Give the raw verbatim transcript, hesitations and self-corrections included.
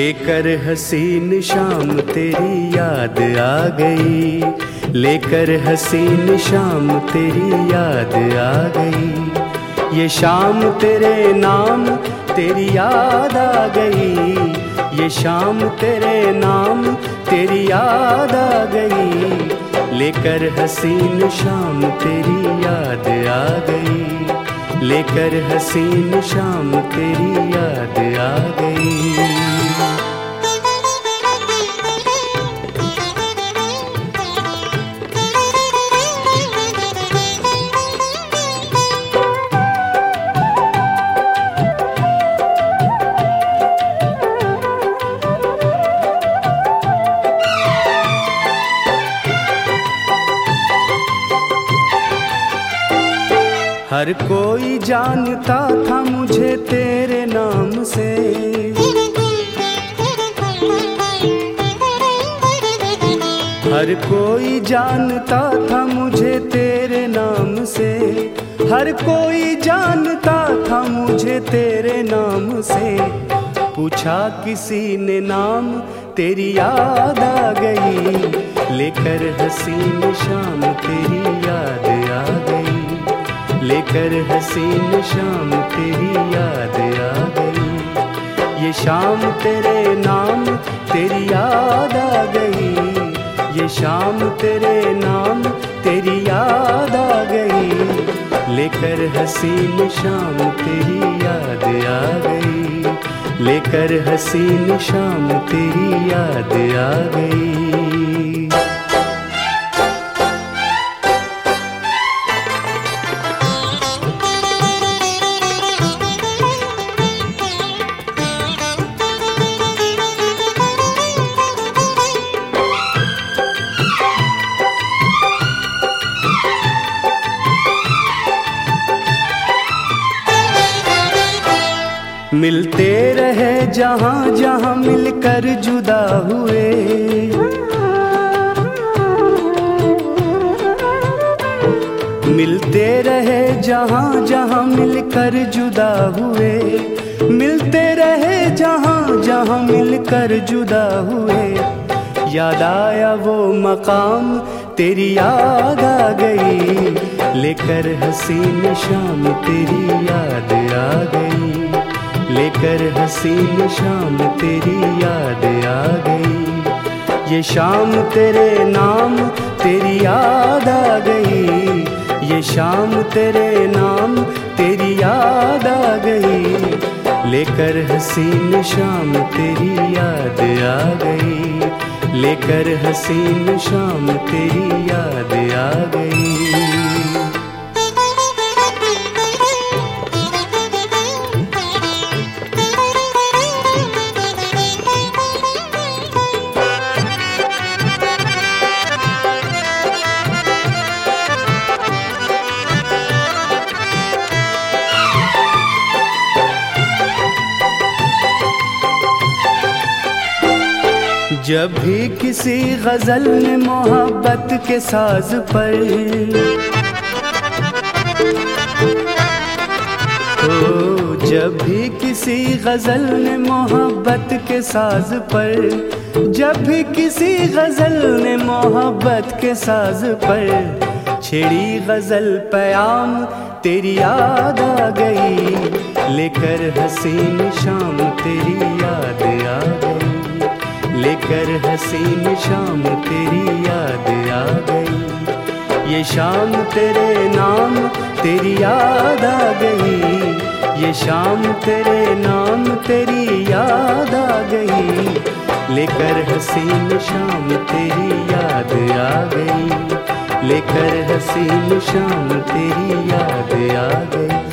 लेकर हसीन शाम तेरी याद आ गई, लेकर हसीन शाम तेरी याद आ गई। ये शाम तेरे नाम तेरी याद आ गई, ये शाम तेरे नाम तेरी याद आ गई। लेकर हसीन शाम तेरी याद आ गई, लेकर हसीन शाम तेरी याद आ गई। हर कोई जानता था मुझे तेरे नाम से, हर कोई जानता था मुझे तेरे नाम से, हर कोई जानता था मुझे तेरे नाम से। पूछा किसी ने नाम तेरी याद आ गई, लेकर हसीन शाम तेरी याद आ गई, लेकर हसीन शाम तेरी याद आ गई। ये शाम तेरे नाम तेरी याद आ गई, ये शाम तेरे नाम तेरी याद आ गई। लेकर हसीन शाम तेरी याद आ गई, लेकर हसीन शाम तेरी याद आ गई। मिलते रहे जहाँ जहाँ मिलकर जुदा हुए, मिलते रहे जहाँ जहाँ मिलकर जुदा हुए, मिलते रहे जहाँ जहाँ मिलकर जुदा हुए। याद आया वो मकाम तेरी याद आ गई, लेकर हसीन शाम तेरी याद आ गई, लेकर हसीन शाम तेरी याद आ गई। ये शाम तेरे नाम तेरी याद आ गई, ये शाम तेरे नाम तेरी याद आ गई। लेकर हसीन शाम तेरी याद आ गई, लेकर हसीन शाम तेरी याद आ गई। जब भी किसी गजल ने मोहब्बत के साज पर, ओ जब भी किसी गजल ने मोहब्बत के साज पर, जब भी किसी गजल ने मोहब्बत के साज पर छेड़ी गजल प्याम तेरी याद आ गई, लेकर हसीन शाम तेरी याद आ गई, लेकर हसीन शाम तेरी याद आ गई। ये शाम तेरे नाम तेरी याद आ गई, ये शाम तेरे नाम तेरी याद आ गई। लेकर हसीन शाम तेरी याद आ गई, लेकर हसीन शाम तेरी याद आ गई।